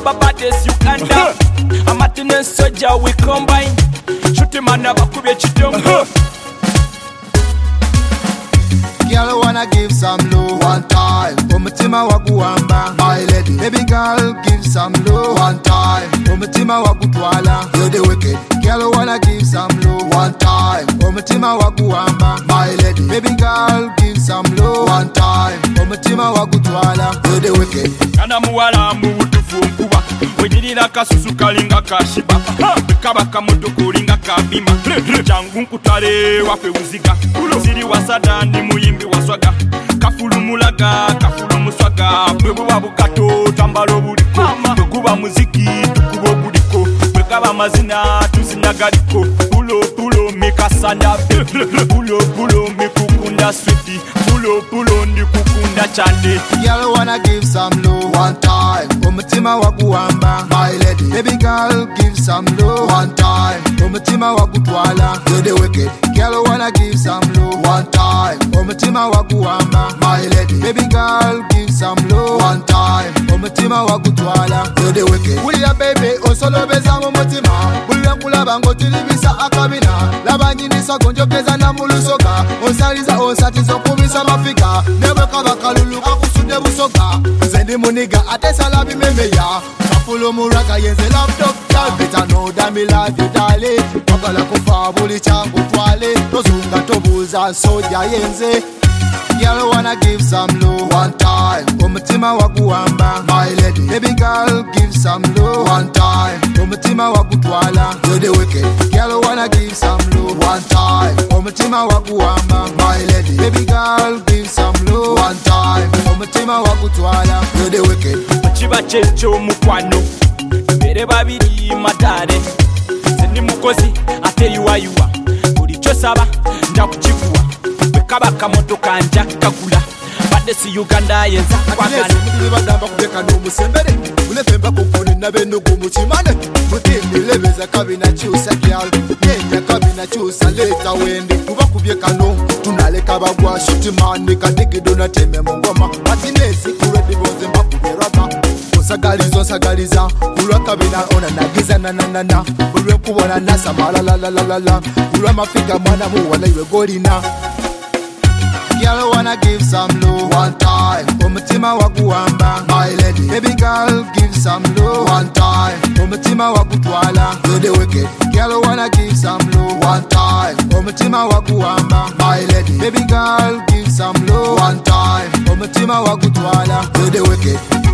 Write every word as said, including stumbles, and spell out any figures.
Remember baddest Uganda. Amatine Soja we combine. Shoot him and bakubye chidongo. Girl wanna give some love one time. Omutima waguwamba, my lady. Baby girl give some love one time. Omutima wagutwala, you're the wicked. Girl wanna give some love one time. Omutima waguwamba, my lady. Baby girl give some love one time. Omutima wagutwala, you're the wicked. Kana muwala mubutufu nkuba. Wejirira kasusu kalinga kashiba. Bekaba kamoto kulinga kabima. Jangu nkutale wafe uziga. Ziri wasada ndi muyimbi waswaga. Kafulu mulaga, kafulu muswaga. Bwebu wabukato tambalo buliko. Bwekuba muziki tukubo buliko. Bwekaba mazina tuzinagaliko. Pulo pulo mikasanda. Pulo pulo mikukunda sweetie. Pulo pulo ndi kukunda chande. Girl wanna give some love one time. Omutima waguwamba, my lady. Baby girl give some love one time. Omutima wagutwala, you're the wicked. Girl wanna give some love one time. Omutima waguwamba, my lady. Baby girl give some love one time. Omutima wagutwala, you're the wicked. Ulya baby osolobeza mu mutima. Bulya kulaba ngotiribisa akabina. Labanyinisa gonjokeza na mulusoga. Osaliza osatizo kubisa mafika. Never kaba kalulu kakusude busoga. Zendi muniga atesala bimemeya. Kapulo muraka yenze laptop. Better know that me love you darling. Wakala kufa buli changu twale. Tozunga tobuza soja yenze. Girl wanna give some love one time. Omutima waguwamba, my lady. Baby girl give some love one time. Omutima wagutwala, you're the wicked. Girl wanna give some love one time. Omutima waguwamba, my lady. Baby girl give some love one time. Omutima wagutwala, you're the wicked. Chiba checho mukwano. Bere babiri matare. Sendi mukozi ate yuwa yuwa. Buli chosaba nja kuchikuwa. Bekaba kamoto kanja kagula. Badesi Uganda yenza kwagala. Mutili badamba kubeka n'omusembere. Mulefemba kukone nabenugu muchimane. Mutili lebeza kabina chusa kyal. Nenya kabina chusa leta wende. Kuba kubye kano tunaleka bagwa shitimane kadigido na teme mungoma. Matinesi kuredi bonze mbakuberaka. Sagalizo sagaliza ulwa kabina ona nagiza na na na na ulwe kubona nasa mala la la la la la ulwa mafika mwana mu wala iwe golina. Girl wanna give some love one time. Omutima waguwamba, my lady. Baby girl give some love one time. Omutima wagutwala, you're the wicked. Girl wanna give some love one time. Omutima waguwamba, my lady. Baby girl give some love one time. Omutima wagutwala, you're the wicked.